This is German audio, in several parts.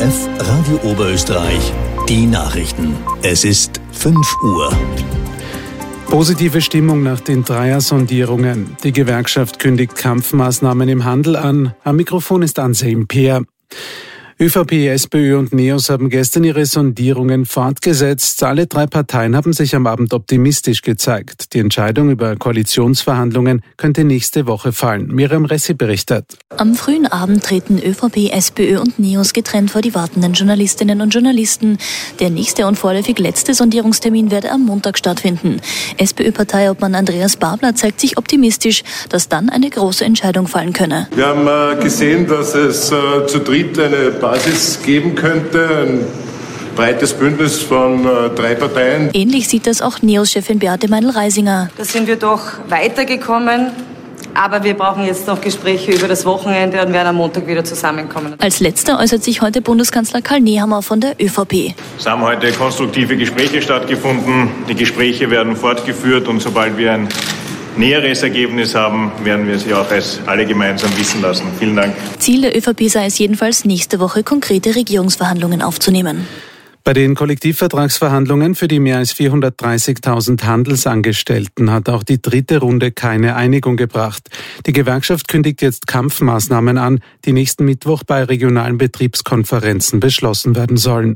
ORF Radio Oberösterreich, die Nachrichten. Es ist 5 Uhr. Positive Stimmung nach den Dreier-Sondierungen. Die Gewerkschaft kündigt Kampfmaßnahmen im Handel an. Am Mikrofon ist Anselm Peer. ÖVP, SPÖ und NEOS haben gestern ihre Sondierungen fortgesetzt. Alle 3 Parteien haben sich am Abend optimistisch gezeigt. Die Entscheidung über Koalitionsverhandlungen könnte nächste Woche fallen. Miriam Ressi berichtet. Am frühen Abend treten ÖVP, SPÖ und NEOS getrennt vor die wartenden Journalistinnen und Journalisten. Der nächste und vorläufig letzte Sondierungstermin werde am Montag stattfinden. SPÖ-Parteiobmann Andreas Babler zeigt sich optimistisch, dass dann eine große Entscheidung fallen könne. Wir haben gesehen, dass es zu dritt eine Basis geben könnte, ein breites Bündnis von 3 Parteien. Ähnlich sieht das auch NEOS-Chefin Beate Meinl-Reisinger. Da sind wir doch weitergekommen, aber wir brauchen jetzt noch Gespräche über das Wochenende und werden am Montag wieder zusammenkommen. Als letzter äußert sich heute Bundeskanzler Karl Nehammer von der ÖVP. Es haben heute konstruktive Gespräche stattgefunden. Die Gespräche werden fortgeführt und sobald wir ein näheres Ergebnis haben, werden wir sie auch als alle gemeinsam wissen lassen. Vielen Dank. Ziel der ÖVP sei es jedenfalls, nächste Woche konkrete Regierungsverhandlungen aufzunehmen. Bei den Kollektivvertragsverhandlungen für die mehr als 430.000 Handelsangestellten hat auch die dritte Runde keine Einigung gebracht. Die Gewerkschaft kündigt jetzt Kampfmaßnahmen an, die nächsten Mittwoch bei regionalen Betriebskonferenzen beschlossen werden sollen.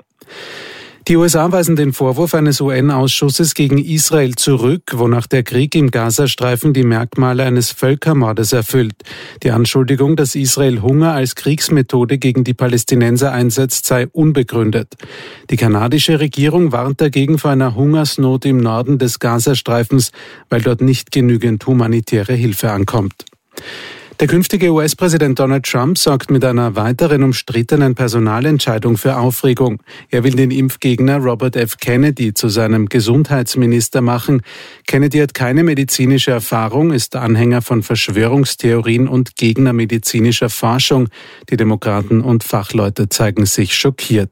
Die USA weisen den Vorwurf eines UN-Ausschusses gegen Israel zurück, wonach der Krieg im Gazastreifen die Merkmale eines Völkermordes erfüllt. Die Anschuldigung, dass Israel Hunger als Kriegsmethode gegen die Palästinenser einsetzt, sei unbegründet. Die kanadische Regierung warnt dagegen vor einer Hungersnot im Norden des Gazastreifens, weil dort nicht genügend humanitäre Hilfe ankommt. Der künftige US-Präsident Donald Trump sorgt mit einer weiteren umstrittenen Personalentscheidung für Aufregung. Er will den Impfgegner Robert F. Kennedy zu seinem Gesundheitsminister machen. Kennedy hat keine medizinische Erfahrung, ist Anhänger von Verschwörungstheorien und Gegner medizinischer Forschung. Die Demokraten und Fachleute zeigen sich schockiert.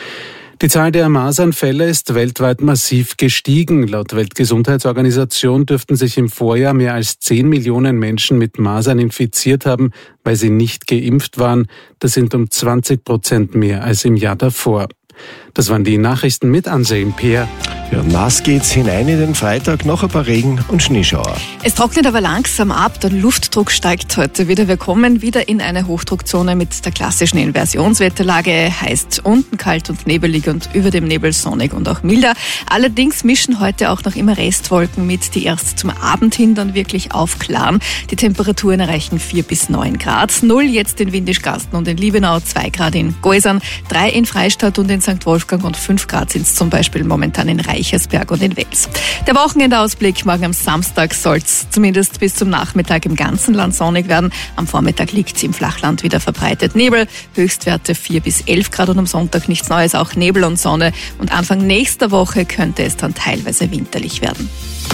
Die Zahl der Masernfälle ist weltweit massiv gestiegen. Laut Weltgesundheitsorganisation dürften sich im Vorjahr mehr als 10 Millionen Menschen mit Masern infiziert haben, weil sie nicht geimpft waren. Das sind um 20% mehr als im Jahr davor. Das waren die Nachrichten mit Anselm Peer. Ja, nass geht's hinein in den Freitag, noch ein paar Regen- und Schneeschauer. Es trocknet aber langsam ab, der Luftdruck steigt heute wieder. Wir kommen wieder in eine Hochdruckzone mit der klassischen Inversionswetterlage. Heißt unten kalt und nebelig und über dem Nebel sonnig und auch milder. Allerdings mischen heute auch noch immer Restwolken mit, die erst zum Abend hin dann wirklich aufklaren. Die Temperaturen erreichen 4 bis 9 Grad. 0 jetzt in Windischgarsten und in Liebenau, 2 Grad in Geusern, 3 in Freistadt und in St. Wolfgang und 5 Grad sind es zum Beispiel momentan in Reichersberg und in Wels. Der Wochenendausblick: morgen am Samstag soll es zumindest bis zum Nachmittag im ganzen Land sonnig werden. Am Vormittag liegt es im Flachland wieder verbreitet Nebel. Höchstwerte 4 bis 11 Grad und am Sonntag nichts Neues, auch Nebel und Sonne. Und Anfang nächster Woche könnte es dann teilweise winterlich werden.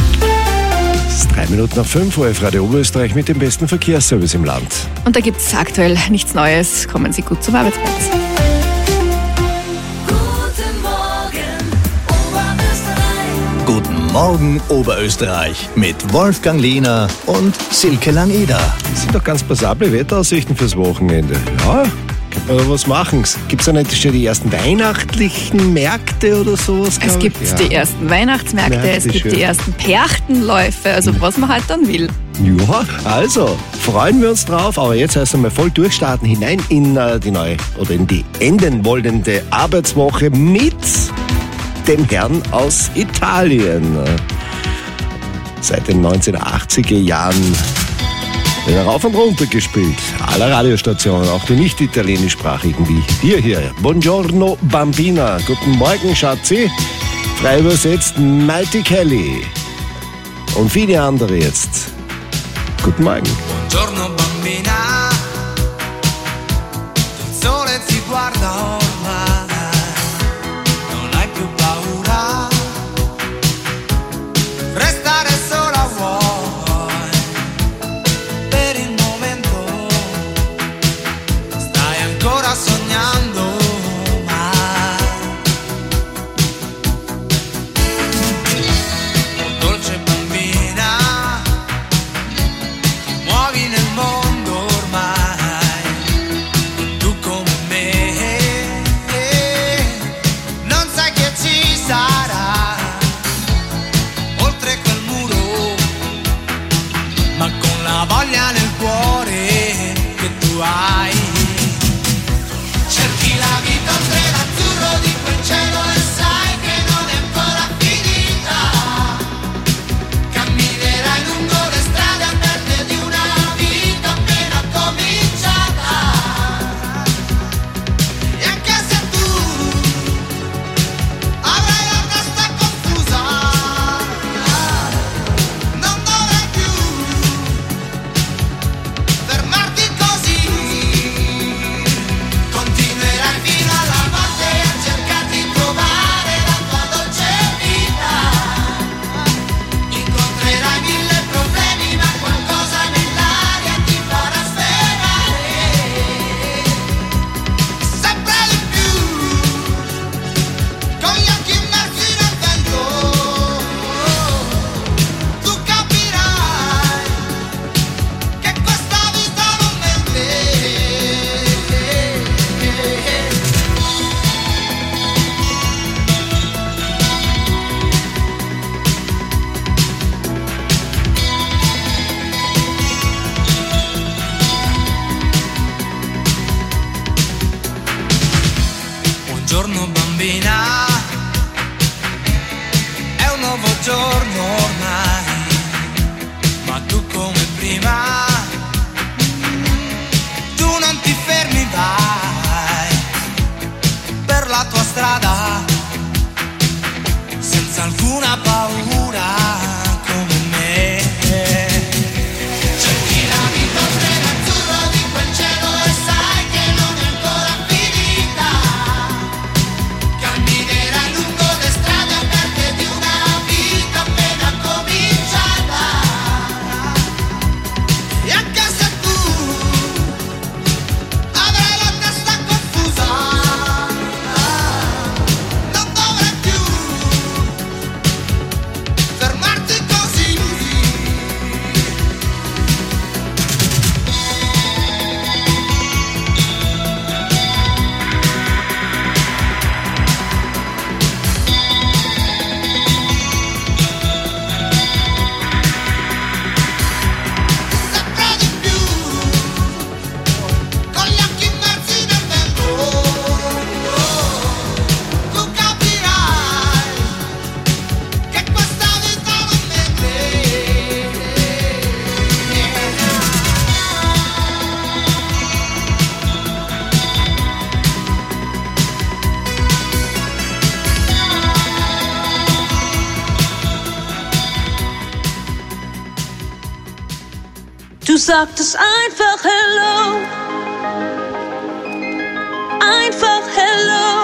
Es ist 3 Minuten nach 5 Uhr, Radio Oberösterreich mit dem besten Verkehrsservice im Land. Und da gibt es aktuell nichts Neues. Kommen Sie gut zum Arbeitsplatz. Guten Morgen Oberösterreich mit Wolfgang Lehner und Silke Langeder. Das sind doch ganz passable Wetteraussichten fürs Wochenende. Ja, kann man was machen. Gibt es da nicht schon die ersten weihnachtlichen Märkte oder sowas? Es gibt die ersten Weihnachtsmärkte, es gibt die ersten Perchtenläufe, also was man halt dann will. Ja, also freuen wir uns drauf, aber jetzt erst einmal voll durchstarten hinein in die neue oder in die enden wollende Arbeitswoche mit dem Herrn aus Italien. Seit den 1980er Jahren wird er rauf und runter gespielt. Alle Radiostationen, auch die nicht italienischsprachigen, wie hier. Buongiorno Bambina, guten Morgen Schatzi. Frei übersetzt Mighty Kelly. Und viele andere jetzt. Guten Morgen. Buongiorno Bambina, il sole ti guarda ormai, non hai più paura, restare sola vuoi, per il momento stai ancora sognando, ma oh, dolce bambina, ti muovi nel mondo ormai. Buongiorno bambina, è un nuovo giorno ormai, ma tu come prima, tu non ti fermi, vai per la tua strada, senza alcuna paura come me. Cerchi la vita oltre l'azzurro di quel cielo e sai che non è ancora finita. Camminerai lungo le strade aperte di una vita appena cominciata. E anche se tu avrai la testa confusa, non dovrai più fermarti così. Sempre di più, con gli occhi immersi nel vento, tu capirai che questa vita non mente. Du sagtest einfach Hello, einfach Hello,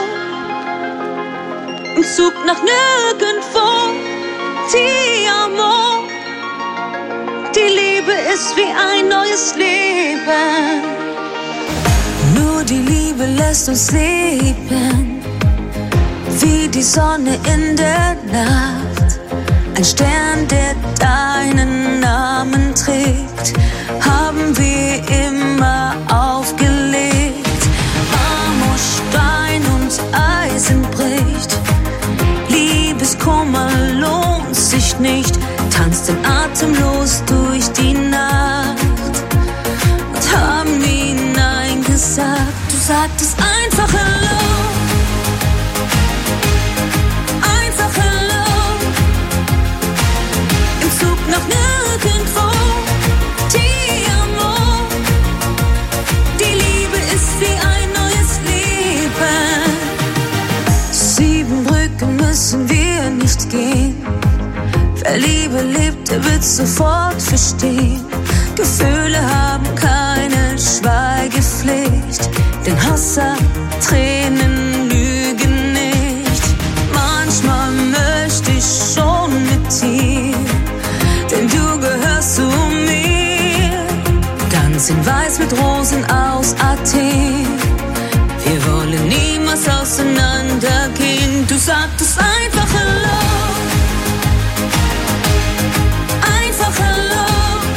im Zug nach nirgendwo, ti amo, die Liebe ist wie ein neues Leben, nur die Liebe lässt uns leben, wie die Sonne in der Nacht, ein Stern, der deinen Namen trägt, haben wir immer aufgelegt. Amor, Stein und Eisen bricht, Liebeskummer lohnt sich nicht, tanzt den atemlos durch die Nacht und haben nie Nein gesagt. Du sagtest einfach Hello, einfach Hello, im Zug nach nirgendwo, ti amo, die Liebe ist wie ein neues Leben. 7 Brücken müssen wir nicht gehen, wer Liebe lebt, der wird sofort verstehen. Gefühle haben keine Schweigepflicht, denn Hass hat Tränen, lügen nicht. Manchmal möchte ich schon mit dir, denn du gehörst zu mir. Ganz in Weiß mit Rosen aus Athen, wir wollen niemals auseinandergehen. Du sagtest einfach Hello, einfach Hello,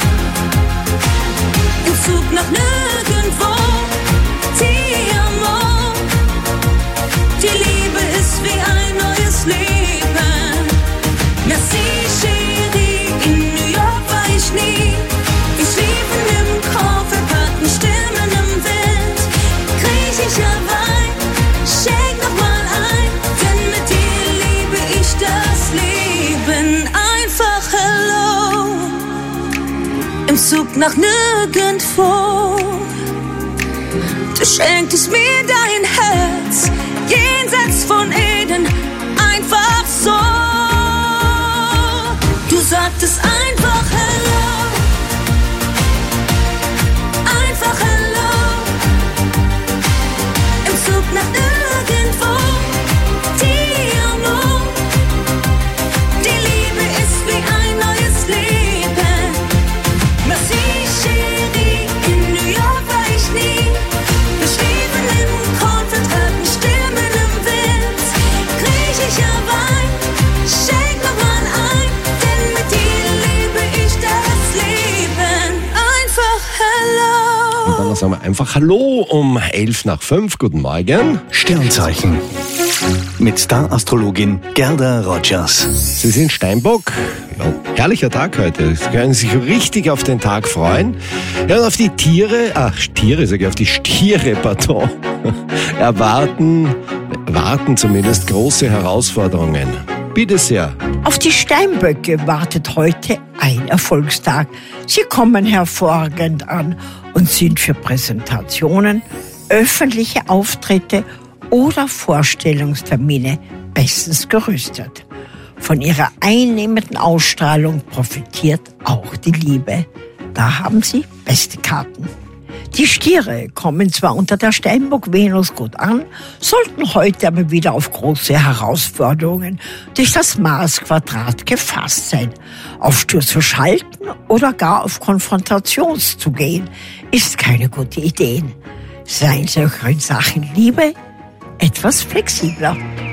im Zug nach nirgendwo, ti amo, die Liebe ist wie ein neues Leben. Merci chérie, in New York war ich nie, wir schliefen im Koffer, hatten Stimmen im Wind, griechischer Wein, schenk noch mal ein, denn mit dir liebe ich das Leben. Einfach Hello, im Zug nach nirgendwo, du schenktest mir dein Herz, jenseits von Eden, einfach so. Du sagtest einfach Hello, einfach Hello, im Zug nach nirgendwo, ti amo, die Liebe ist wie ein neues Leben. Merci chérie, in New York war ich nie, wir schliefen im Kornfeld, hatten Stimmen im Wind, griechischer Wein, schenk noch mal ein, denn mit dir liebe ich das Leben. Einfach Hello. Und dann sagen wir einfach Hallo um 11:05. Guten Morgen. Sternzeichen. Mit Star-Astrologin Gerda Rogers. Sie sind Steinbock. Ja, herrlicher Tag heute. Sie können sich richtig auf den Tag freuen. Ja, und auf die Tiere, auf die Stiere, pardon, erwarten warten zumindest große Herausforderungen. Bitte sehr. Auf die Steinböcke wartet heute ein Erfolgstag. Sie kommen hervorragend an und sind für Präsentationen, öffentliche Auftritte oder Vorstellungstermine bestens gerüstet. Von ihrer einnehmenden Ausstrahlung profitiert auch die Liebe. Da haben sie beste Karten. Die Stiere kommen zwar unter der Steinbock-Venus gut an, sollten heute aber wieder auf große Herausforderungen durch das Mars-Quadrat gefasst sein. Auf Sturz zu schalten oder gar auf Konfrontation zu gehen, ist keine gute Idee. Seien Sie auch in Sachen Liebe etwas flexibler.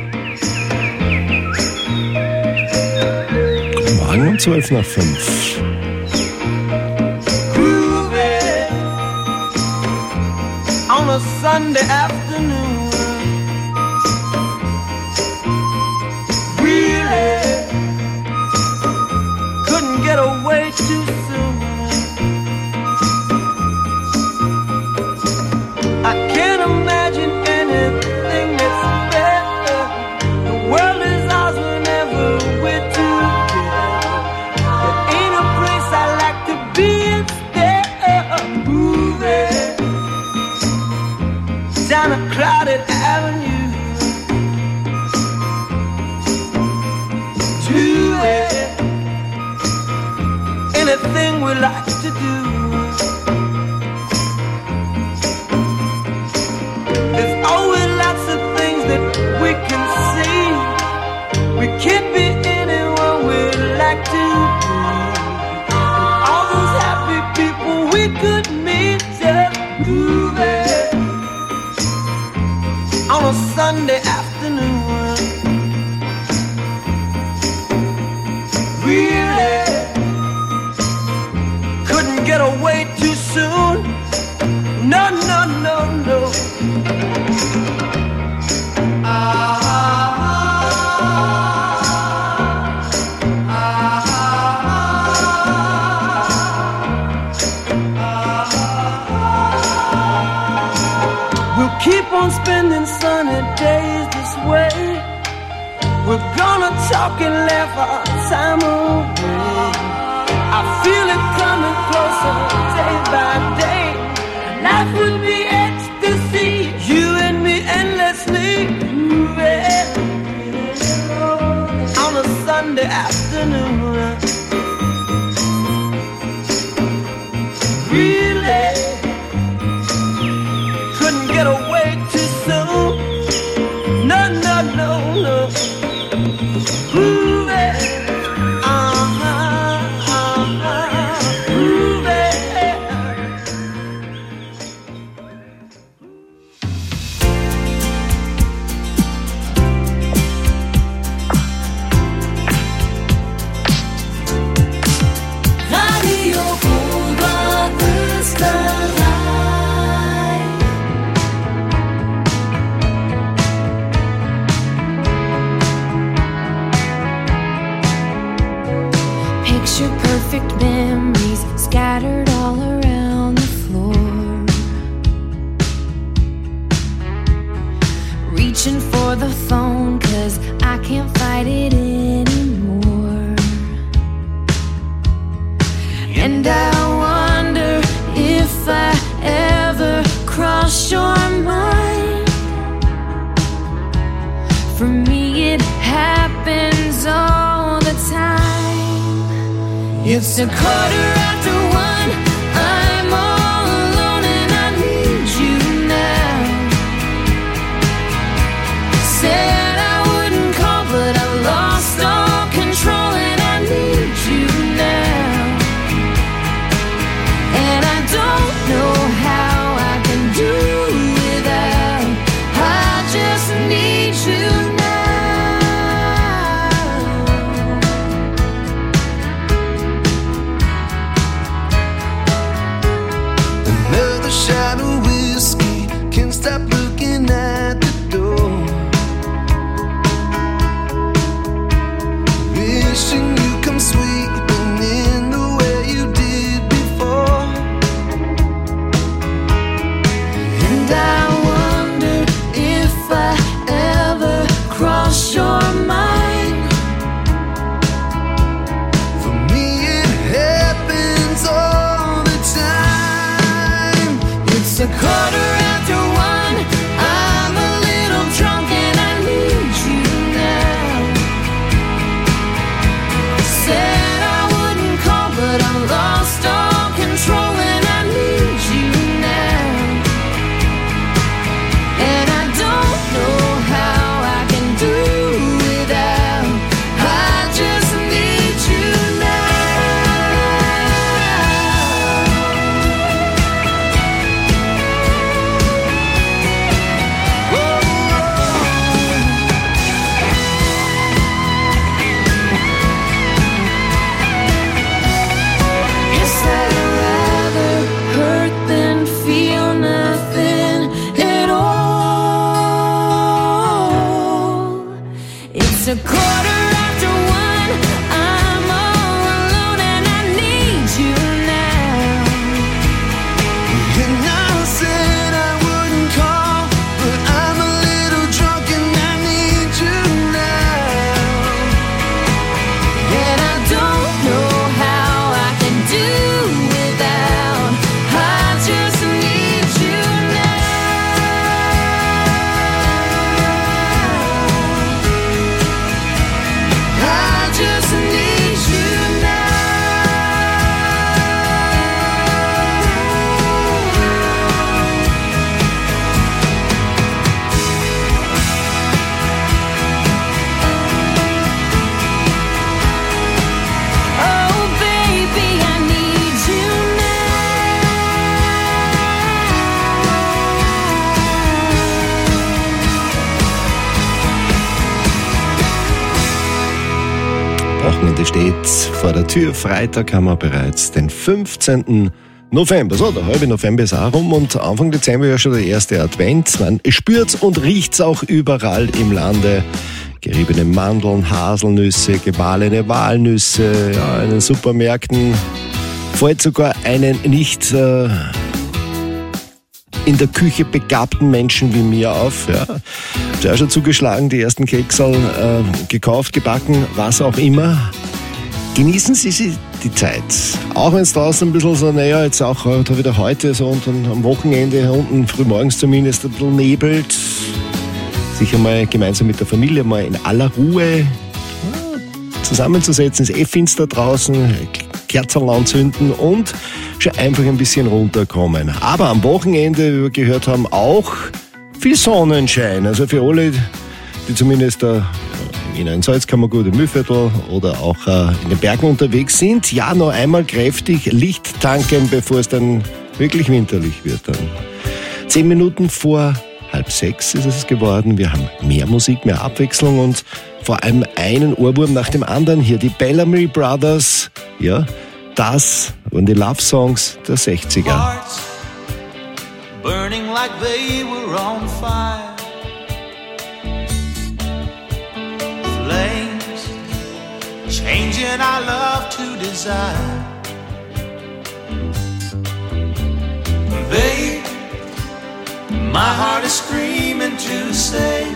Morgen um 5:12. On a Sunday afternoon, really couldn't get away too soon. I can't imagine anything that's better. The world is ours whenever we're together. There ain't a place I like to be instead of moving down a crowded avenue to anything we like to do. There's always lots of things that we can see. We can't be anyone we like to be. And all those happy people we could meet just moving on a Sunday afternoon. Really couldn't get away too soon. No, no, no, no. We'll keep on spending sunny days this way. We're gonna talk and laugh our time away. I feel it coming closer day by day. Life would be ecstasy, you and me endlessly moving on a Sunday afternoon. Really couldn't get away too soon. No, no, no, no. Moving, Radio Oberösterreich. Picture perfect memories scattered all around the floor. Reaching for the phone 'cause I can't fight it anymore. And I wonder if I ever crossed your mind. For me it happens all the time. It's a 1:15. I'm all alone and I need you now. Said I wouldn't call, but I've lost all control and I need you now. And I don't know how I can do without. I just need you now. Wochenende steht vor der Tür. Freitag haben wir bereits den 15. November. So, der halbe November ist auch rum und Anfang Dezember ja schon der erste Advent. Man spürt's und riecht's auch überall im Lande. Geriebene Mandeln, Haselnüsse, gemahlene Walnüsse, ja, in den Supermärkten fällt sogar einen nicht in der Küche begabten Menschen wie mir auf. Ja. Sehr schon zugeschlagen, die ersten Keksal gekauft, gebacken, was auch immer. Genießen Sie die Zeit. Auch wenn es draußen ein bisschen so, naja, jetzt auch wieder heute so und dann am Wochenende unten frühmorgens zumindest ein bisschen nebelt. Sich einmal gemeinsam mit der Familie mal in aller Ruhe zusammenzusetzen. Es ist finster draußen, Kerzen anzünden und schon einfach ein bisschen runterkommen. Aber am Wochenende, wie wir gehört haben, auch viel Sonnenschein. Also für alle, die zumindest in Salzkammergut im Mühlviertel oder auch in den Bergen unterwegs sind, ja, noch einmal kräftig Licht tanken, bevor es dann wirklich winterlich wird. Dann 10 Minuten vor 5:30 ist es geworden. Wir haben mehr Musik, mehr Abwechslung und vor allem einen Ohrwurm nach dem anderen hier. Die Bellamy Brothers, ja, das waren die Love-Songs der 60er. Hearts burning like they were on fire. Flames changing our love to desire. Babe, my heart is screaming to say,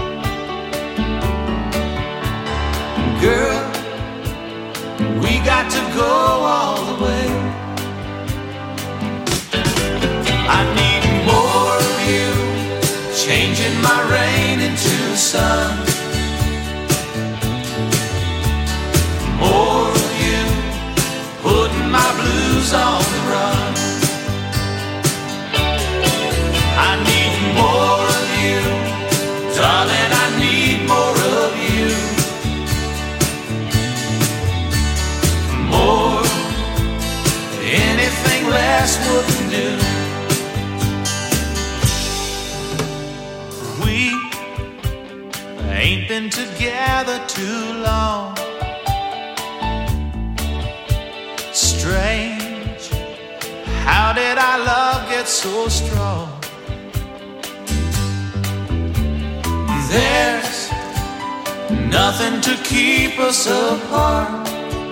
girl, we got to go all the way. I need more of you, changing my rain into sun. More of you, putting my blues on the run. I need more of you, darling, I need more of you. More, anything less wouldn't do. We ain't been together too long. Strange, how did our love get so strong? There's nothing to keep us apart.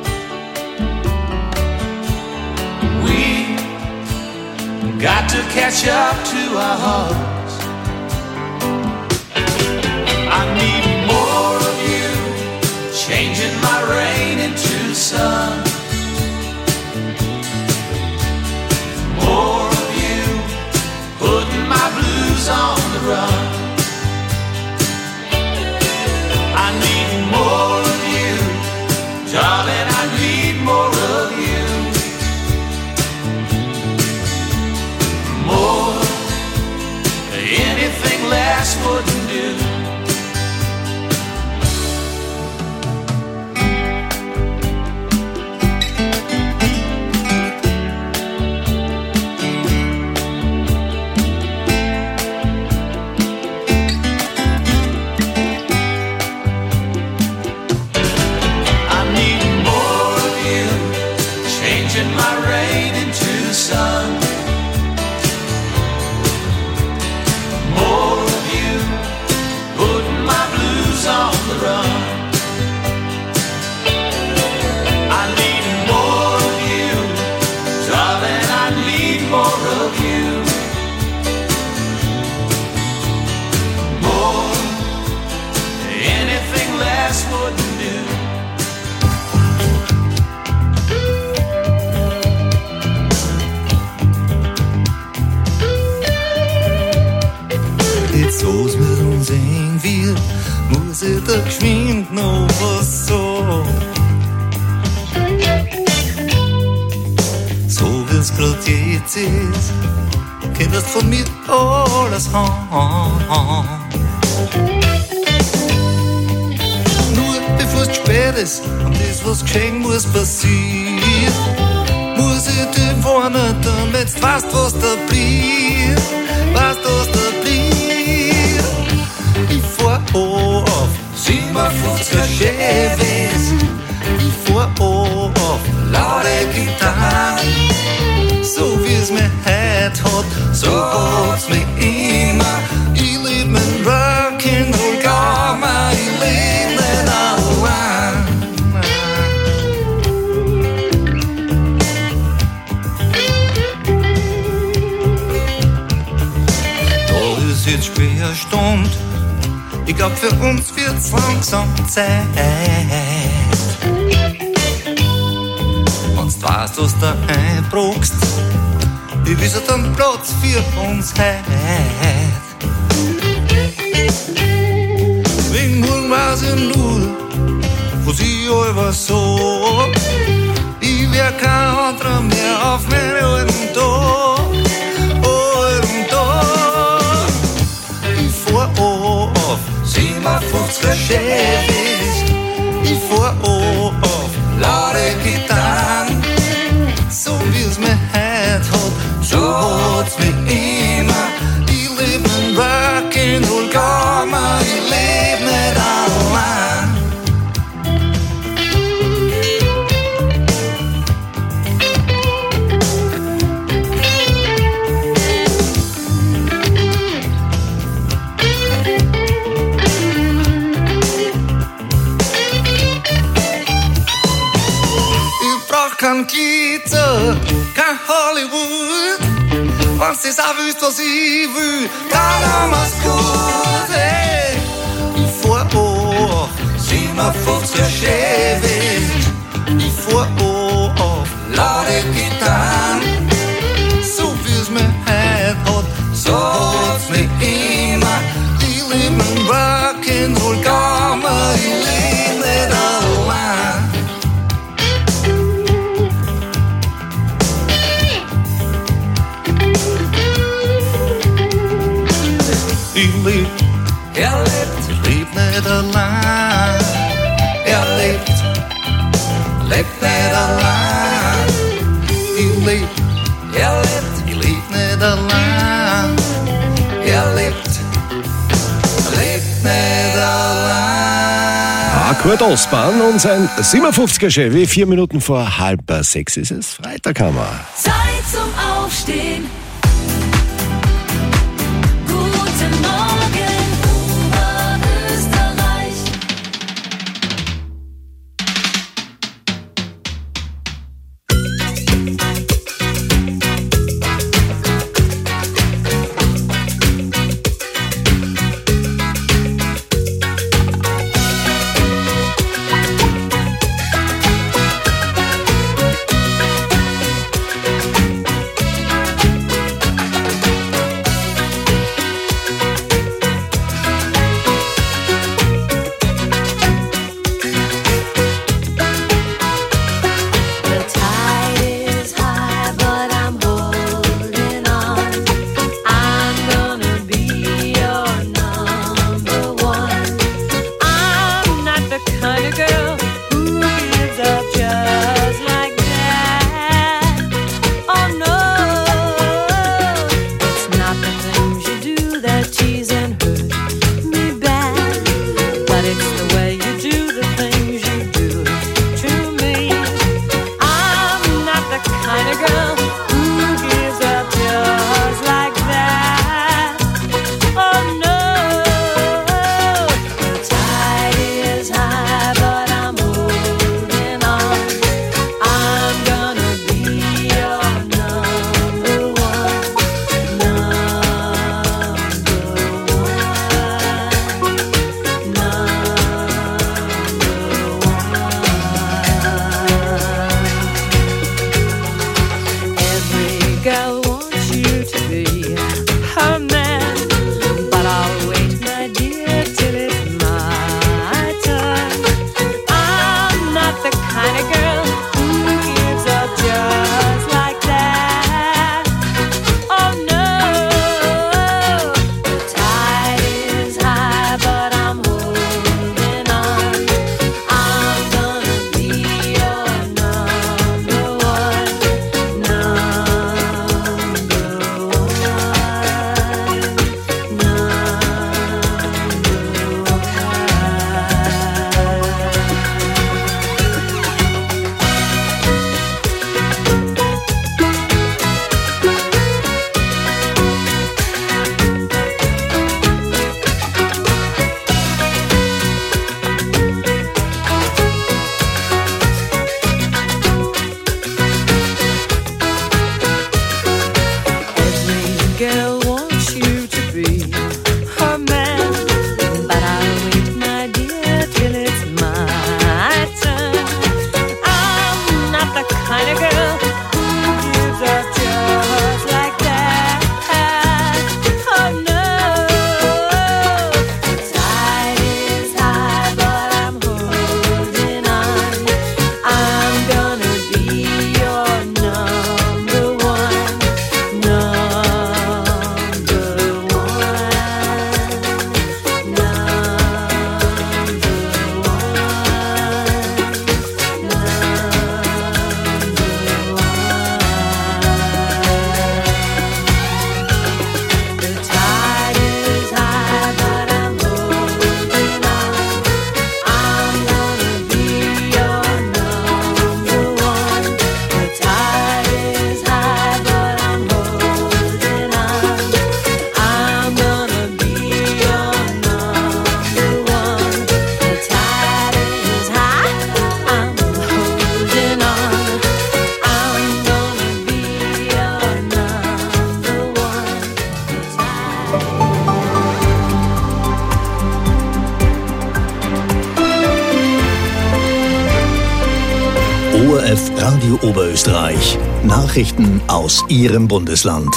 We got to catch up to our hearts. I need more of you, changing my rain into sun. More of you, putting my blues on the run. I need more of you, darling, I need more of you. More, anything less wouldn't do. So's mit uns eng wird, muss ich da geschwind noch was sagen. So wie's grad jetzt ist, könntest von mir alles haben. Nur bevor's spät ist und das, was geschehen muss, passiert, muss ich dir warnen, damit's weißt, was da blieb, weißt, was da blieb. Ich fahr auf 57er Chevys, jetzt schwer Stund. Ich glaub, für uns wird's langsam Zeit. Wenn's du weißt, was du einbrauchst, ich wisse dann Platz für uns heut. Wegen morgen weiß ich nur, was ich allweil sag. Ich wär kein anderer mehr auf meinen alten Tag. Alten Tag. Ich fahr auf 57er Chevys. Ich fahr auf laute Gitarren. So wie's mir heut hat, so hat's mich immer. Ich leb in Rock'n'Roll Gamma, ich leb nicht allein. Kein Glitter, kein Hollywood. Wenn's das auch willst, was ich will, dann haben wir's gut, hey. Ich fahr auf 57er Chevys. Ich fahr auf laute Gitarren. So wie's mir heut hat, so hat's mich immer. Ich leb in Rock'n'Roll Gamma, ich leb nicht allein. Ich leb, lebt, ich leb nicht allein. Lebt nicht allein. Ich leb, lebt, ich leb nicht allein. Lebt nicht allein. Kurt Osborn und sein 57er Chevy. 4 Minuten vor 5:30 ist es. Freitag haben wir. Zeit zum Aufstehen. Guten Morgen, Oberösterreich. ORF Radio Oberösterreich. Nachrichten aus Ihrem Bundesland.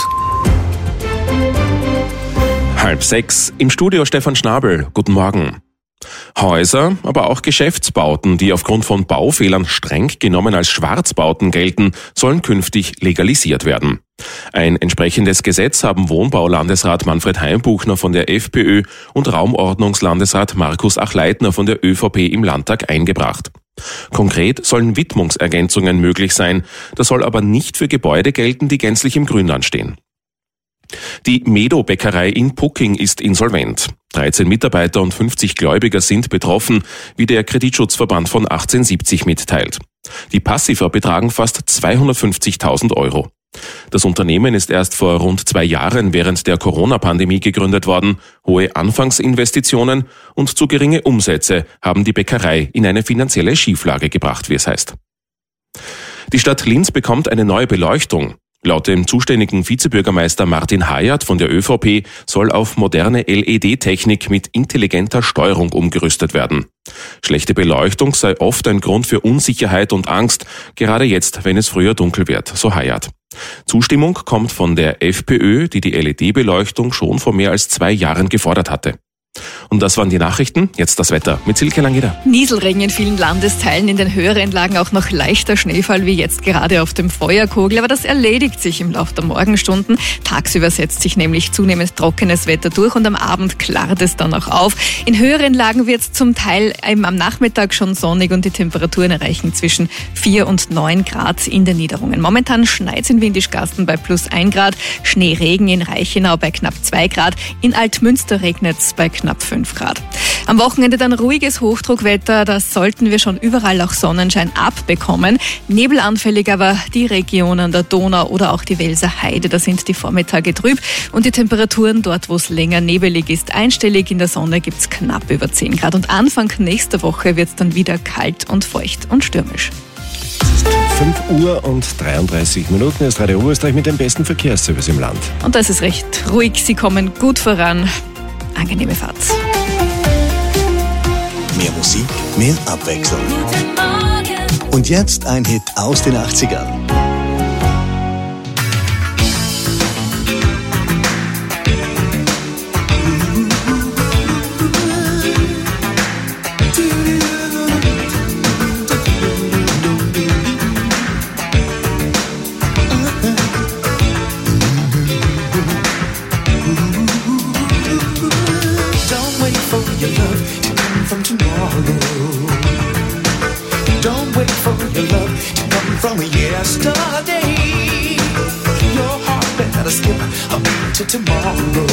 5:30 im Studio Stefan Schnabel. Guten Morgen. Häuser, aber auch Geschäftsbauten, die aufgrund von Baufehlern streng genommen als Schwarzbauten gelten, sollen künftig legalisiert werden. Ein entsprechendes Gesetz haben Wohnbaulandesrat Manfred Heimbuchner von der FPÖ und Raumordnungslandesrat Markus Achleitner von der ÖVP im Landtag eingebracht. Konkret sollen Widmungsergänzungen möglich sein, das soll aber nicht für Gebäude gelten, die gänzlich im Grünland stehen. Die Medo-Bäckerei in Pucking ist insolvent. 13 Mitarbeiter und 50 Gläubiger sind betroffen, wie der Kreditschutzverband von 1870 mitteilt. Die Passiva betragen fast 250.000 Euro. Das Unternehmen ist erst vor rund 2 Jahren während der Corona-Pandemie gegründet worden. Hohe Anfangsinvestitionen und zu geringe Umsätze haben die Bäckerei in eine finanzielle Schieflage gebracht, wie es heißt. Die Stadt Linz bekommt eine neue Beleuchtung. Laut dem zuständigen Vizebürgermeister Martin Hayat von der ÖVP soll auf moderne LED-Technik mit intelligenter Steuerung umgerüstet werden. Schlechte Beleuchtung sei oft ein Grund für Unsicherheit und Angst, gerade jetzt, wenn es früher dunkel wird, so Hayat. Zustimmung kommt von der FPÖ, die die LED-Beleuchtung schon vor mehr als 2 Jahren gefordert hatte. Und das waren die Nachrichten. Jetzt das Wetter mit Silke Langeder. Nieselregen in vielen Landesteilen, in den höheren Lagen auch noch leichter Schneefall wie jetzt gerade auf dem Feuerkogel. Aber das erledigt sich im Laufe der Morgenstunden. Tagsüber setzt sich nämlich zunehmend trockenes Wetter durch und am Abend klart es dann auch auf. In höheren Lagen wird es zum Teil am Nachmittag schon sonnig und die Temperaturen erreichen zwischen 4 und 9 Grad in den Niederungen. Momentan schneit es in Windischgarsten bei +1 Grad, Schneeregen in Reichenau bei knapp 2 Grad, in Altmünster regnet es bei knapp 5 Grad. Am Wochenende dann ruhiges Hochdruckwetter, da sollten wir schon überall auch Sonnenschein abbekommen. Nebelanfällig aber die Regionen der Donau oder auch die Welser Heide, da sind die Vormittage trüb und die Temperaturen dort, wo es länger nebelig ist, einstellig. In der Sonne gibt es knapp über 10 Grad und Anfang nächster Woche wird es dann wieder kalt und feucht und stürmisch. 5 Uhr und 33 Minuten ist Radio Oberösterreich mit dem besten Verkehrsservice im Land. Und das ist recht ruhig, Sie kommen gut voran. Angenehme Fahrt. Mehr Musik, mehr Abwechslung. Und jetzt ein Hit aus den 80ern. Don't wait for your love to come from yesterday. Your heart better skip a beat to tomorrow.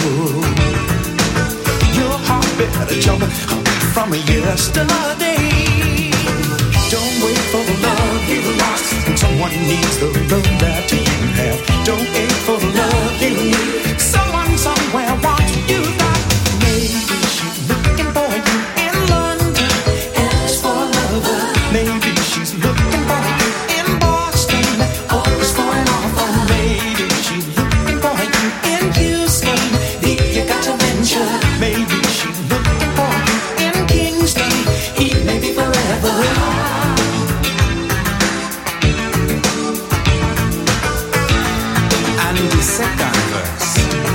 Your heart better jump a beat from yesterday. Don't wait for the love you lost. Someone needs the love that you have. Don't wait for the love you need. Someone somewhere wants you back. Maybe she's looking for you in London. Ask for a lover. Maybe she's looking for you in Boston. Always for an offer. Maybe she's looking for you in Houston. You got to venture. Maybe she's looking for you in Kingston. He may be forever. And the second verse.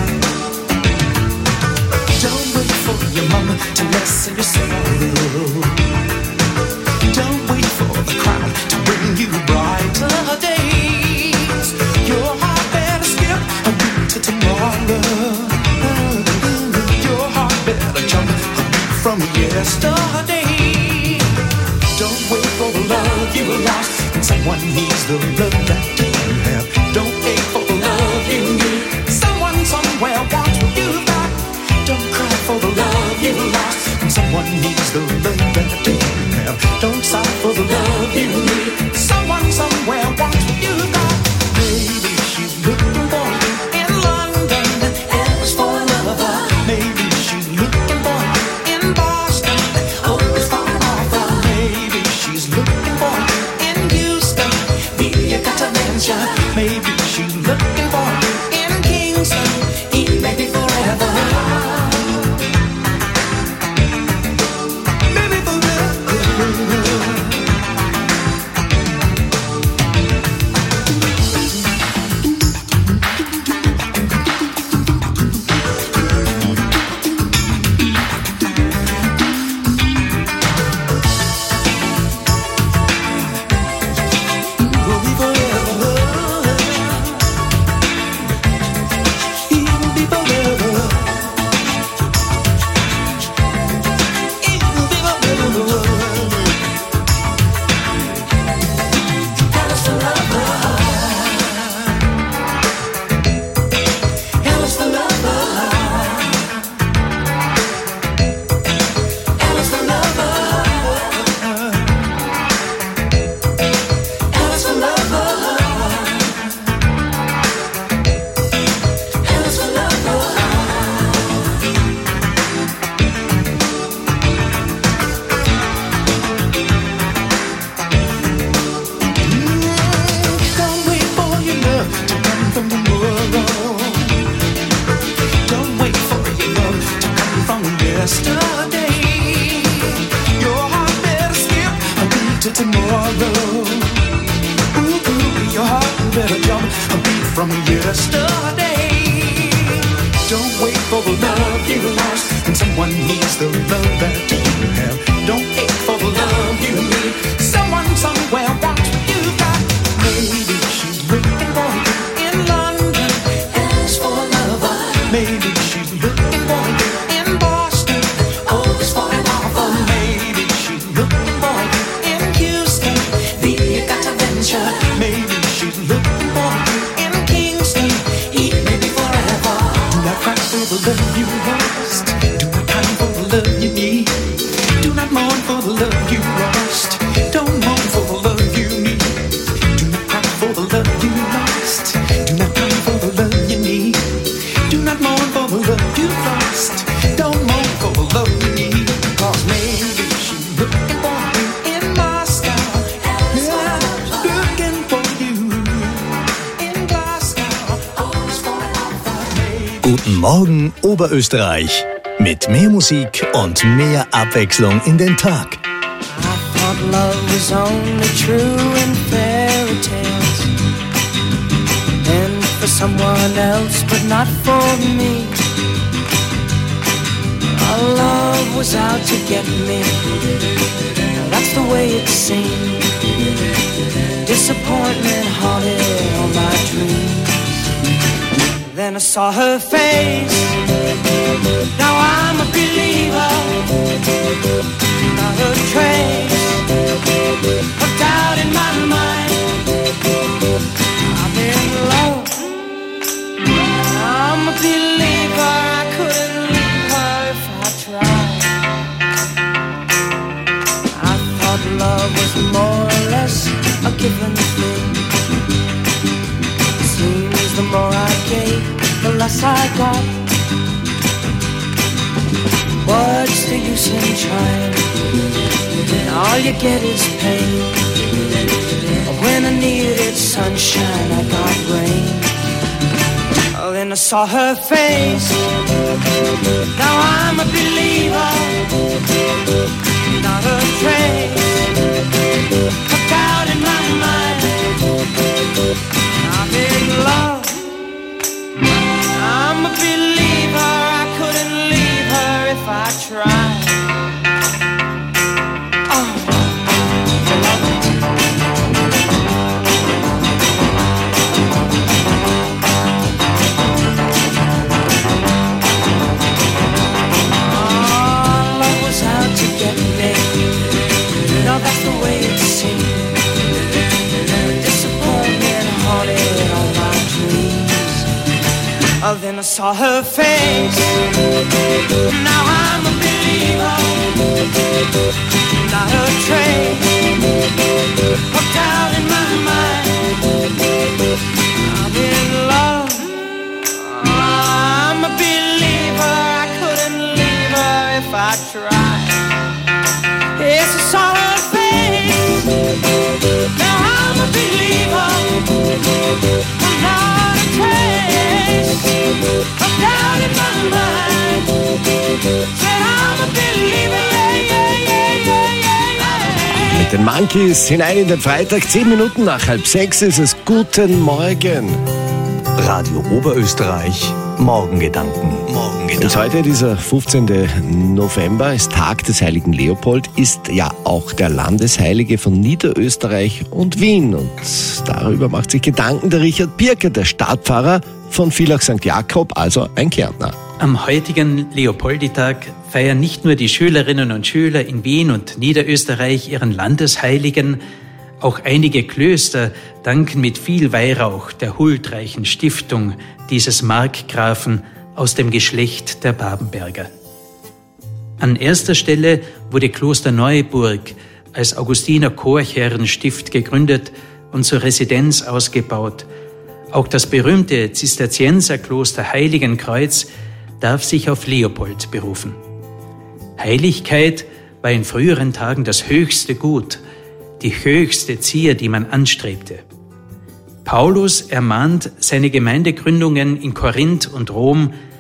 Don't wait for your mama to lessen your sorrow. Don't wait for the crowd to bring you brighter days. Your heart better skip a beat to tomorrow. Your heart better jump a beat from yesterday. Don't wait for the love you lost. Someone needs the love that you have. Don't wait for the love you need. Someone somewhere wants you back. Don't cry for the love you lost. Someone needs the love that you have. Don't sigh for the love you need. Someone somewhere wants you back. Maybe she's looking for you in London. Ask for a lover. Maybe she's looking for you in Boston. Always for an offer. Maybe she's looking for you in Houston. You got to venture. Maybe she's looking for you in Kingston. He may be forever. Maybe forever. yesterday. Your heart better skip a beat to tomorrow. Ooh, your heart better jump a beat from yesterday. Don't wait for the love you lost when someone needs the love that you have. Don't ache for the love you need. Someone somewhere wants what you got. Maybe she's looking for you in London, as for a lover. Maybe she's looking for you in Boston, always falling off. Or maybe she's looking for you in Houston, you got to venture. Maybe she's looking for you in Kingston, maybe forever. Do not cry for the love you lost. Do not cry for the love you need. Do not mourn for the love you lost. Don't mourn for the love you need. Do not cry for the love you lost. Do not cry for the love you need. Do not mourn for the love you lost. Don't mourn for the love you need. Cause maybe she's looking for you in Moscow. Yeah, looking for you in Glasgow. Always falling off. Guten Morgen, Oberösterreich. Mit mehr Musik und mehr Abwechslung in den Tag. I thought love was only true in fairy tales, and for someone else, but not for me. Our love was out to get me. That's the way it seemed. Disappointment haunted all my dreams. Then I saw her face. Now I'm a believer. Not a trace of doubt in my mind. I'm in love. I'm a believer. I couldn't leave her if I tried. I thought love was more or less a given thing. Seems the more I gave, the less I got. What's the use in trying? All you get is pain. When I needed sunshine, I got rain. Oh, then I saw her face. Now I'm a believer. Not a trace of doubt in my mind. I'm in love. I'm a believer. I couldn't leave her if I tried. Love was out to get me. No, that's the way it seemed. Disappointment haunted all my dreams. Oh, then I saw her face. Now I'm a believer. Not a trace of doubt in my mind. I'm in love. I'm a believer. I couldn't leave her if I tried. Yes, I saw her face. Now I'm a believer. Not a trace of doubt in my mind. Said I'm a believer. Mit den Monkeys hinein in den Freitag, 10 Minuten nach 5:30 ist es. Guten Morgen. Radio Oberösterreich, Morgengedanken. Und heute, dieser 15. November, ist Tag des heiligen Leopold, ist ja auch der Landesheilige von Niederösterreich und Wien. Und darüber macht sich Gedanken der Richard Birker, der Stadtpfarrer von Villach St. Jakob, also ein Kärntner. Am heutigen Leopolditag feiern nicht nur die Schülerinnen und Schüler in Wien und Niederösterreich ihren Landesheiligen, auch einige Klöster danken mit viel Weihrauch der huldreichen Stiftung dieses Markgrafen aus dem Geschlecht der Babenberger. An erster Stelle wurde Kloster Neuburg als Augustiner Chorherrenstift gegründet und zur Residenz ausgebaut. Auch das berühmte Zisterzienserkloster Heiligenkreuz darf sich auf Leopold berufen. Heiligkeit war in früheren Tagen das höchste Gut, die höchste Zier, die man anstrebte. Paulus ermahnt seine Gemeindegründungen in Korinth und Rom,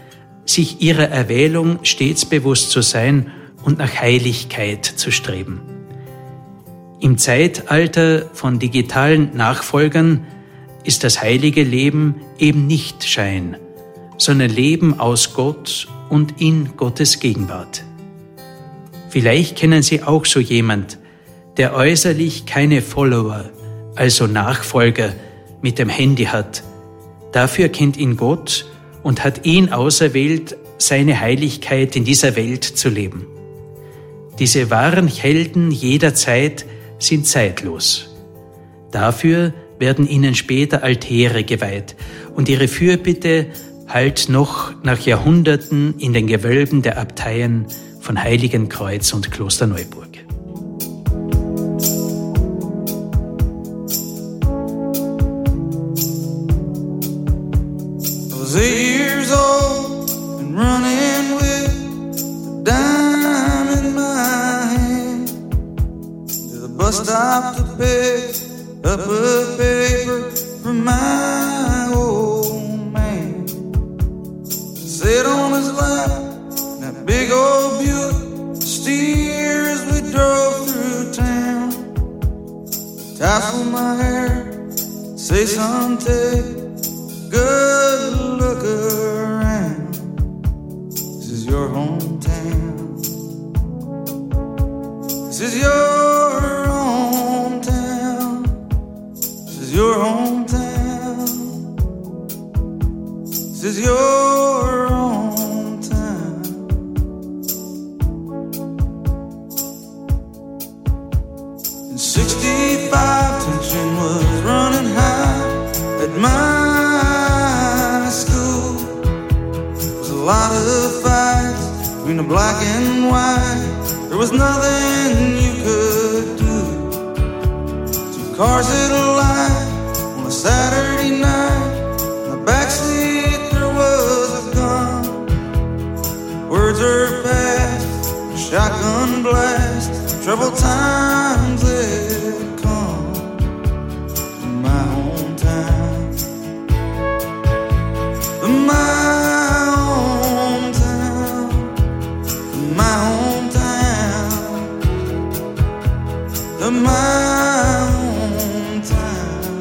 sich ihrer Erwählung stets bewusst zu sein und nach Heiligkeit zu streben. Im Zeitalter von digitalen Nachfolgern ist das heilige Leben eben nicht Schein, sondern Leben aus Gott und in Gottes Gegenwart. Vielleicht kennen Sie auch so jemand, der äußerlich keine Follower, also Nachfolger, mit dem Handy hat. Dafür kennt ihn Gott und hat ihn auserwählt, seine Heiligkeit in dieser Welt zu leben. Diese wahren Helden jeder Zeit sind zeitlos. Dafür werden ihnen später Altäre geweiht und ihre Fürbitte hallt noch nach Jahrhunderten in den Gewölben der Abteien von Heiligenkreuz und Klosterneuburg. I was 8 years old and running with a dime in my hand to the bus stop to pick up a paper from my old man. Sit on his lap in that big old Buick, steer as we drove through town. Tassel my hair, say son, take a good look around. This is your hometown. This is your hometown. This is your hometown. This is your hometown. In 65, tension was running high at my school. There was a lot of fights between the black and white. There was nothing you could do. Two cars at a light on a Saturday night. In the backseat there was a gun. Words are past, a shotgun blast. Troubled times had come in my hometown. In my hometown. In my hometown. In my hometown.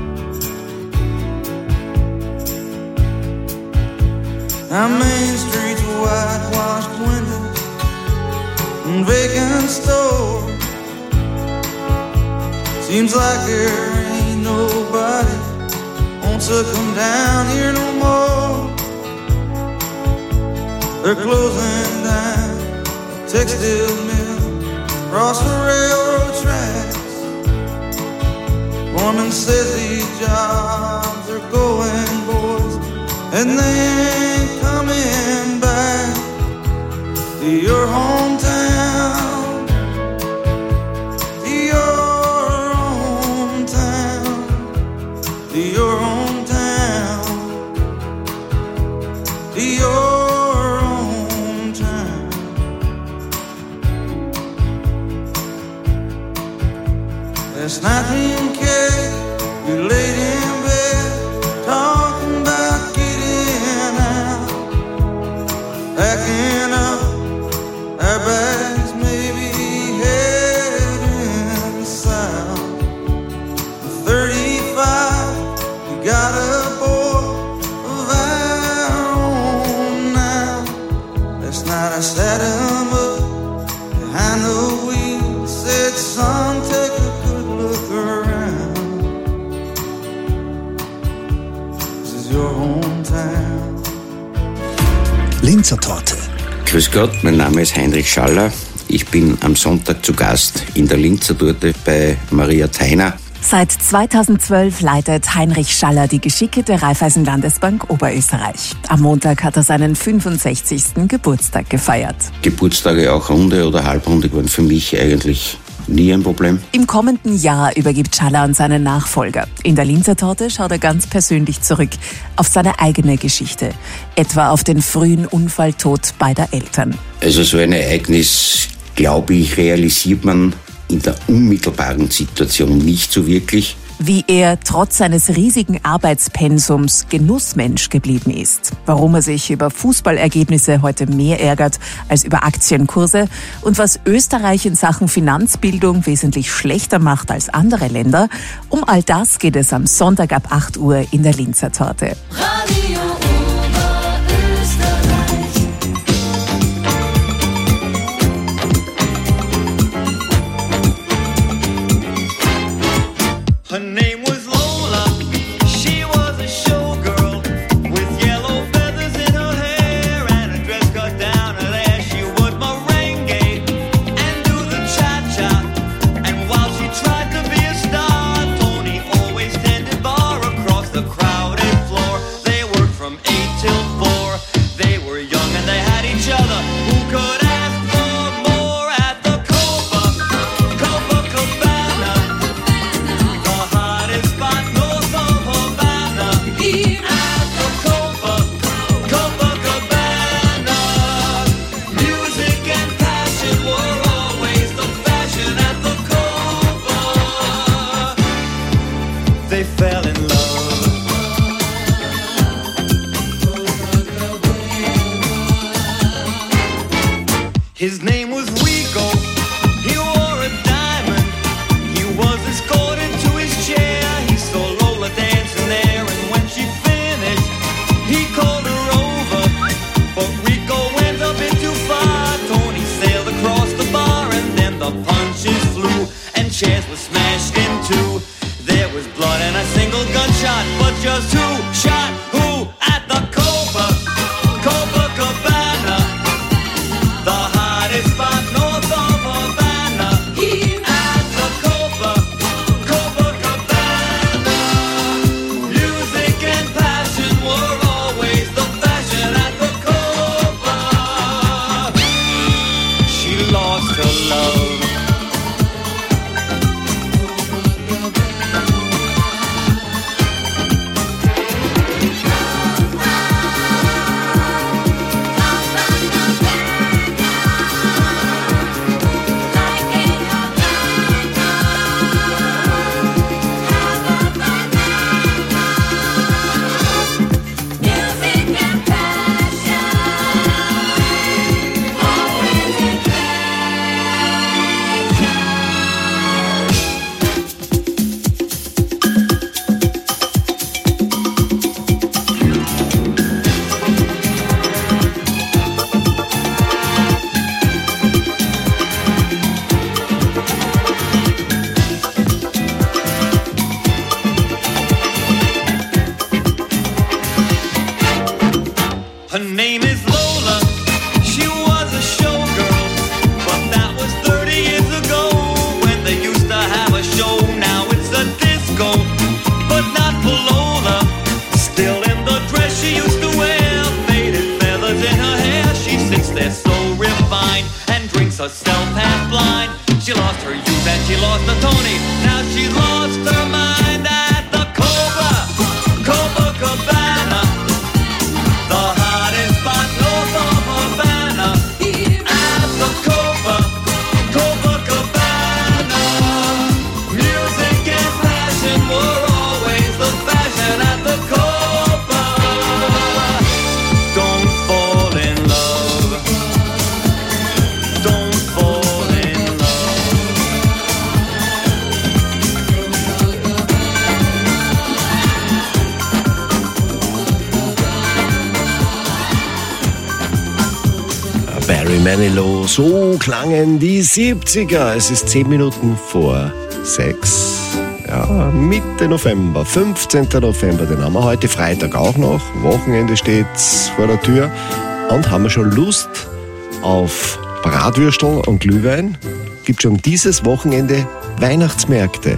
Our main streets, whitewashed windows and vacant stores. Seems like there ain't nobody wants to come down here no more. They're closing down a textile mill across the railroad tracks. Foreman says these jobs are going, boys, and they ain't coming back to your hometown. To your hometown. To your hometown. To your hometown. Last night me and Kay, we laid in bed talking about getting out, packing up our bags, maybe heading south. 35, we got a boy of our own now. Last night I sat him up behind the wheel, said, son, take a good look around. This is your hometown. Linzer Torte. Grüß Gott, mein Name ist Heinrich Schaller. Ich bin am Sonntag zu Gast in der Linzer Torte bei Maria Theiner. Seit 2012 leitet Heinrich Schaller die Geschicke der Raiffeisen-Landesbank Oberösterreich. Am Montag hat er seinen 65. Geburtstag gefeiert. Geburtstage, auch runde oder halbrunde, waren für mich eigentlich nie ein Problem. Im kommenden Jahr übergibt Schaller an seinen Nachfolger. In der Linzer Torte schaut er ganz persönlich zurück auf seine eigene Geschichte, etwa auf den frühen Unfalltod beider Eltern. Also so ein Ereignis, glaube ich, realisiert man in der unmittelbaren Situation nicht so wirklich. Wie er trotz seines riesigen Arbeitspensums Genussmensch geblieben ist, warum er sich über Fußballergebnisse heute mehr ärgert als über Aktienkurse und was Österreich in Sachen Finanzbildung wesentlich schlechter macht als andere Länder. Um all das geht es am Sonntag ab 8 Uhr in der Linzer Torte. Radio Her name was Lola. She was a showgirl with yellow feathers in her hair and a dress cut down her there. She would merengue and do the cha-cha. And while she tried to be a star, Tony always tended bar across the crowded floor. They worked from 8 till 4. They were young and they had each other. Who could ask for more at the Copacabana? The hottest spot north of Havana. At the Copacabana. Music and passion were always the fashion at the Copa. They fell in love. His name was Rico. He wore a diamond. He was escorted to his chair. He saw Lola dancing there, and when she finished, he called her over. But Rico went a bit too far. Tony sailed across the bar, and then the punches flew, and chairs were smashed in two. There was blood and a single gunshot, but just who shot who at the Copacabana? The hottest spot north of Havana. At the Copacabana. Music and passion were always the fashion at the Copa. She lost her love. Her name is Lola. She was a showgirl, but that was 30 years ago when they used to have a show. Now it's a disco, but not for Lola. Still in the dress she used to wear, faded feathers in her hair. She sits there so refined and drinks herself half blind. She lost her youth and she lost her Tony. Now she lost her mind at the Copacabana. The hottest spot north of Havana. At the Copacabana. Music and passion were always the fashion at the Copa. Don't fall in love. Don't fall in Barry Manilow, so klangen die 70er. Es ist 10 Minuten vor 6. Ja, Mitte November, 15. November, den haben wir heute, Freitag auch noch. Wochenende steht vor der Tür. Und haben wir schon Lust auf Bratwürstel und Glühwein? Gibt schon dieses Wochenende Weihnachtsmärkte.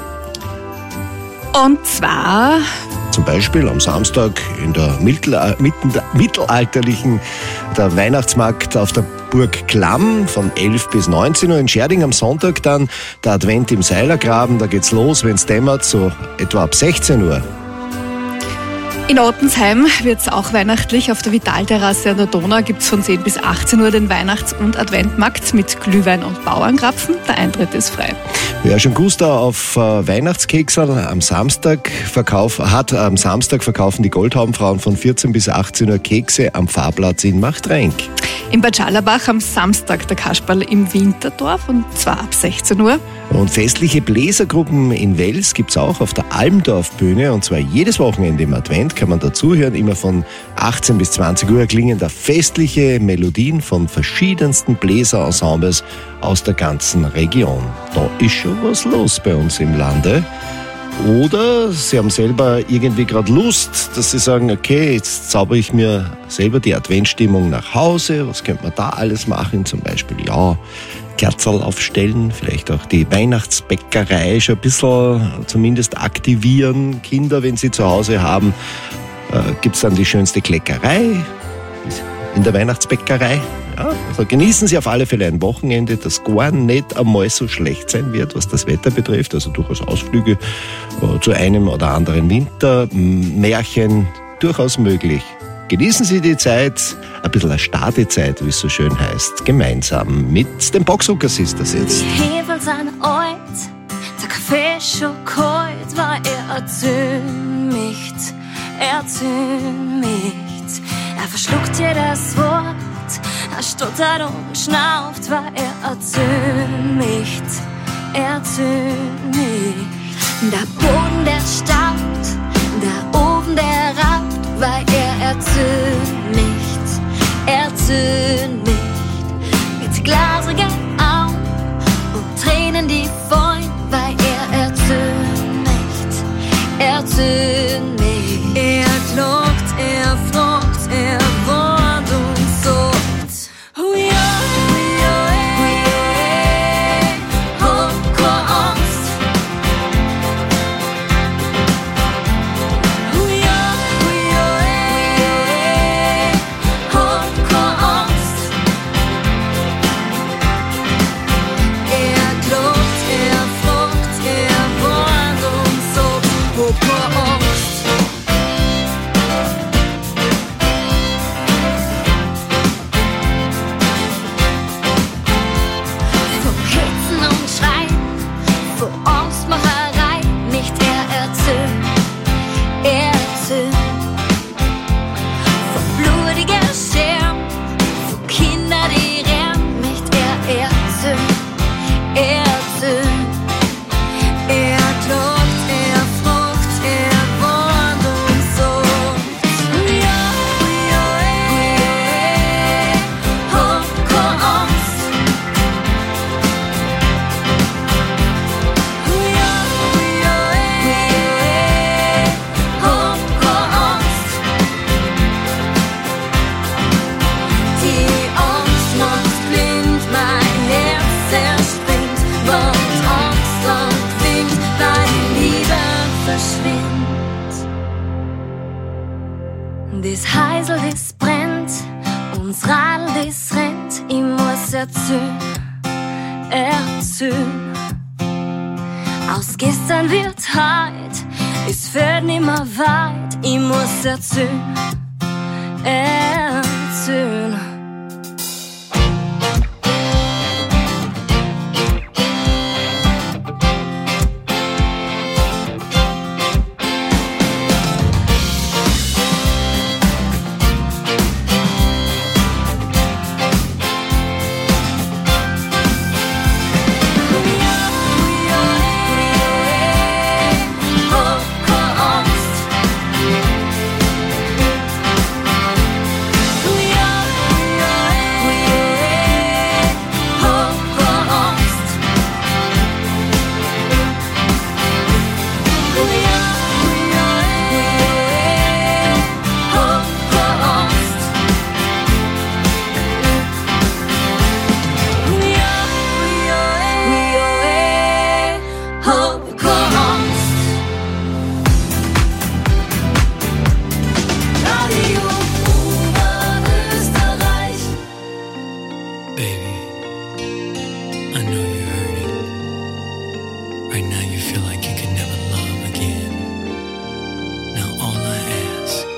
Und zwar Zum Beispiel am Samstag in der mittelalterlichen der Weihnachtsmarkt auf der Burg Klamm von 11 bis 19 Uhr. In Scherding am Sonntag dann der Advent im Seilergraben. Da geht's los, wenn's dämmert, so etwa ab 16 Uhr. In Ottensheim wird es auch weihnachtlich. Auf der Vitalterrasse an der Donau gibt es von 10 bis 18 Uhr den Weihnachts- und Adventmarkt mit Glühwein und Bauernkrapfen. Der Eintritt ist frei. Wer schon Gusto auf Weihnachtskekse am Samstag verkaufen die Goldhaubenfrauen von 14 bis 18 Uhr Kekse am Pfarrplatz in Machtrenk. In Bad Schallerbach am Samstag der Kasperl im Winterdorf und zwar ab 16 Uhr. Und festliche Bläsergruppen in Wels gibt's auch auf der Almdorfbühne und zwar jedes Wochenende im Advent kann man dazuhören. Immer von 18 bis 20 Uhr klingen da festliche Melodien von verschiedensten Bläserensembles aus der ganzen Region. Da ist schon was los bei uns im Lande. Oder Sie haben selber irgendwie gerade Lust, dass Sie sagen, okay, jetzt zauber ich mir selber die Adventstimmung nach Hause. Was könnte man da alles machen? Zum Beispiel, Kerzerl aufstellen, vielleicht auch die Weihnachtsbäckerei schon ein bisschen zumindest aktivieren. Kinder, wenn sie zu Hause haben, gibt es dann die schönste Kleckerei in der Weihnachtsbäckerei. Ja, also genießen Sie auf alle Fälle ein Wochenende, das gar nicht einmal so schlecht sein wird, was das Wetter betrifft. Also durchaus Ausflüge zu einem oder anderen Wintermärchen durchaus möglich. Genießen Sie die Zeit, ein bisschen eine Stadezeit, wie es so schön heißt, gemeinsam mit den Boxhooker Sisters jetzt. Die Hefe sind alt, der Kaffee schon kalt, weil er erzählt mich. Er verschluckt jedes Wort, er stottert und schnauft, weil er erzählt mich. Der Boden, der staubt, der Ofen, der raubt, weil er erzählt nicht. Mit glasigen Augen und Tränen, die fallen, weil er erzählt nicht. Er klagt, er fragt, er wohnt und sagt, oh ja, hab keine Angst. Oh ja, hab keine Angst. Er klagt, er fragt, er wohnt und sagt, hab keine Angst. Das Heisel, das brennt, uns Radl, das rennt, ich muss erzählen. Aus gestern wird heut, es führt nimmer weit, ich muss erzählen. Right now you feel like you can never love again. Now all I ask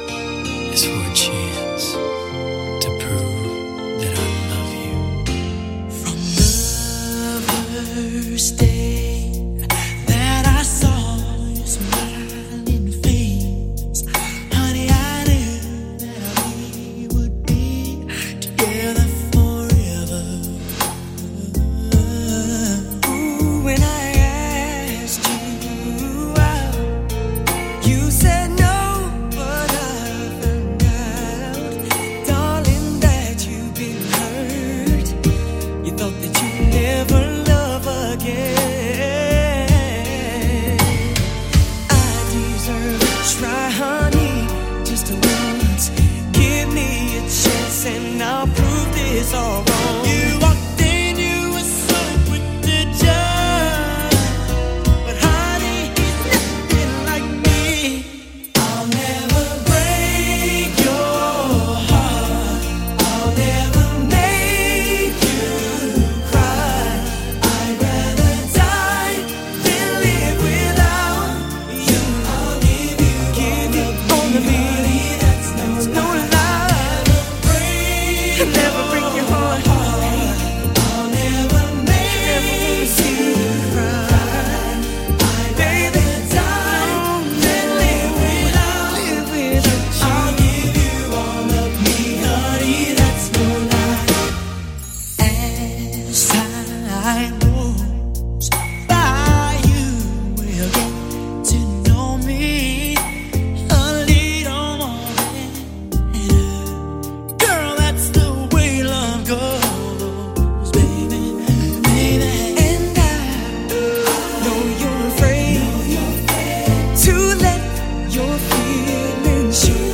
light moves by, you will get to know me a little more better. Girl, that's the way love goes, baby, baby. And I know you're afraid to let your feelings show.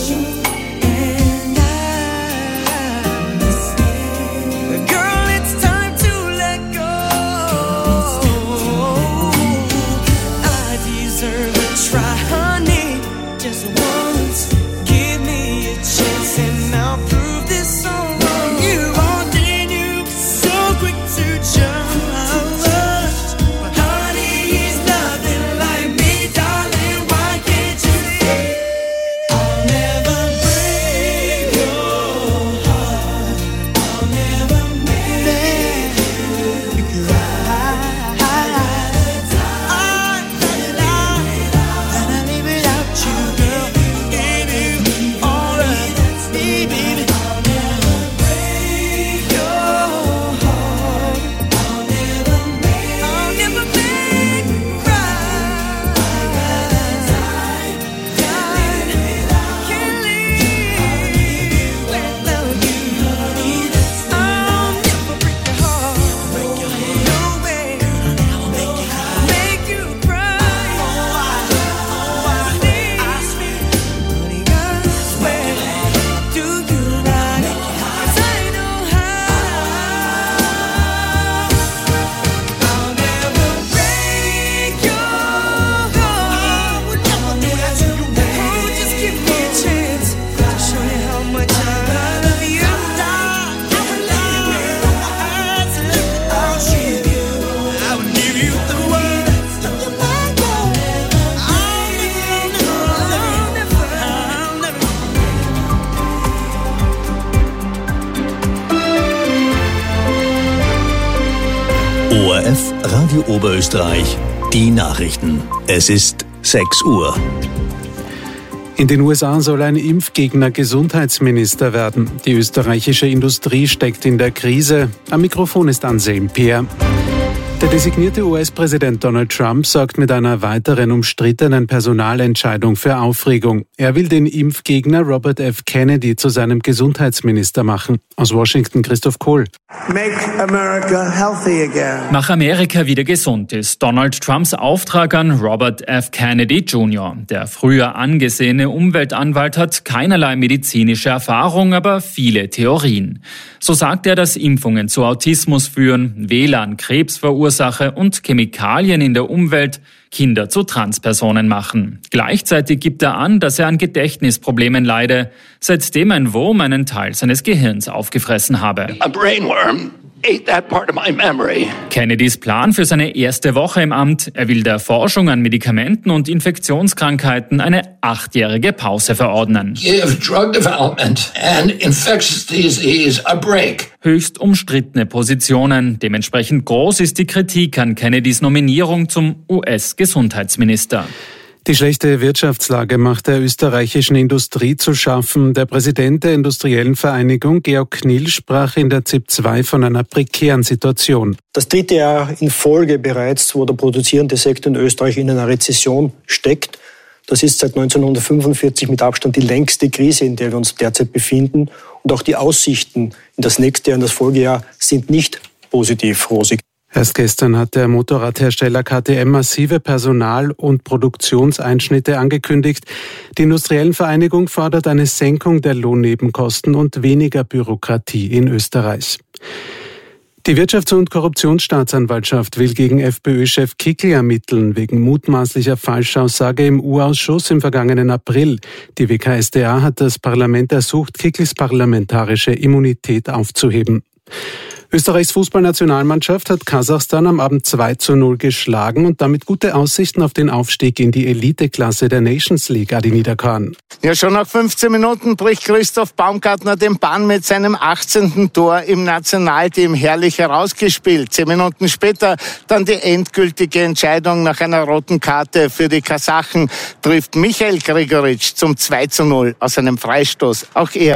ORF Radio Oberösterreich, die Nachrichten. Es ist 6 Uhr. In den USA soll ein Impfgegner Gesundheitsminister werden. Die österreichische Industrie steckt in der Krise. Am Mikrofon ist Anselm Peer. Der designierte US-Präsident Donald Trump sorgt mit einer weiteren umstrittenen Personalentscheidung für Aufregung. Er will den Impfgegner Robert F. Kennedy zu seinem Gesundheitsminister machen. Aus Washington Christoph Kohl. Make America healthy again. Mach Amerika wieder gesund ist Donald Trumps Auftrag an Robert F. Kennedy Jr. Der früher angesehene Umweltanwalt hat keinerlei medizinische Erfahrung, aber viele Theorien. So sagt er, dass Impfungen zu Autismus führen, WLAN Krebs verursache und Chemikalien in der Umwelt Kinder zu Transpersonen machen. Gleichzeitig gibt er an, dass er an Gedächtnisproblemen leide, seitdem ein Wurm einen Teil seines Gehirns aufgefressen habe. A brainworm ate that part of my memory. Kennedys Plan für seine erste Woche im Amt: Er will der Forschung an Medikamenten und Infektionskrankheiten eine 8-jährige Pause verordnen. Give drug development and infectious disease a break. Höchst umstrittene Positionen. Dementsprechend groß ist die Kritik an Kennedys Nominierung zum US-Gesundheitsminister. Die schlechte Wirtschaftslage macht der österreichischen Industrie zu schaffen. Der Präsident der Industriellen Vereinigung, Georg Knill, sprach in der ZIP 2 von einer prekären Situation. Das 3. Jahr in Folge bereits, wo der produzierende Sektor in Österreich in einer Rezession steckt. Das ist seit 1945 mit Abstand die längste Krise, in der wir uns derzeit befinden. Und auch die Aussichten in das nächste Jahr, in das Folgejahr, sind nicht positiv rosig. Erst gestern hat der Motorradhersteller KTM massive Personal- und Produktionseinschnitte angekündigt. Die Industriellen Vereinigung fordert eine Senkung der Lohnnebenkosten und weniger Bürokratie in Österreich. Die Wirtschafts- und Korruptionsstaatsanwaltschaft will gegen FPÖ-Chef Kickl ermitteln, wegen mutmaßlicher Falschaussage im U-Ausschuss im vergangenen April. Die WKStA hat das Parlament ersucht, Kickls parlamentarische Immunität aufzuheben. Österreichs Fußballnationalmannschaft hat Kasachstan am Abend 2:0 geschlagen und damit gute Aussichten auf den Aufstieg in die Eliteklasse der Nations League, Adi Niederkorn. Ja, schon nach 15 Minuten bricht Christoph Baumgartner den Bann mit seinem 18. Tor im Nationalteam herrlich herausgespielt. 10 Minuten später dann die endgültige Entscheidung nach einer roten Karte für die Kasachen, trifft Michael Gregoritsch zum 2:0 aus einem Freistoß. Auch er